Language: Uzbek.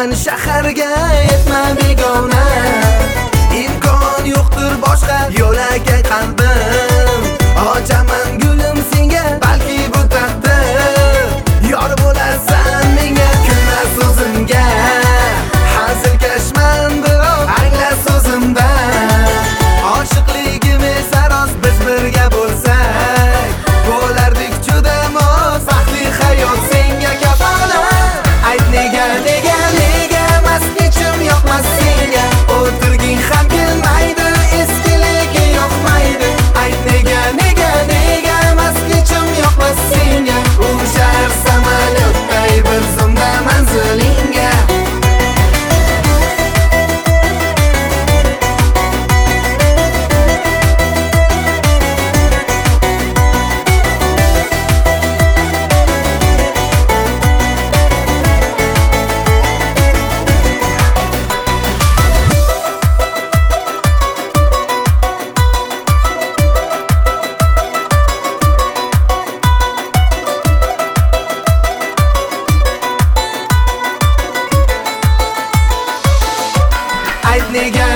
Qochaman shaharga yetma begona, imkon yo'qdir boshqa yo'lakay qalbim. Ochaman gulim senga, balki bu taqdir. Yor bo'lasan menga, kulma so'zimga. Hazilkashman biroq angla so'zimdan. Oshiqligimiz saroz, biz birga bo'lsak bo'lardik juda mos, baxtli hayot senga kafolat. Ayt nega masnechim yoqmas senga, o'tirging ham kelmaydi, eskiligi yoqmaydi. Ayt nega masnechim yoqmas senga, uchar samolyotday bir zumda manzilingga. Nega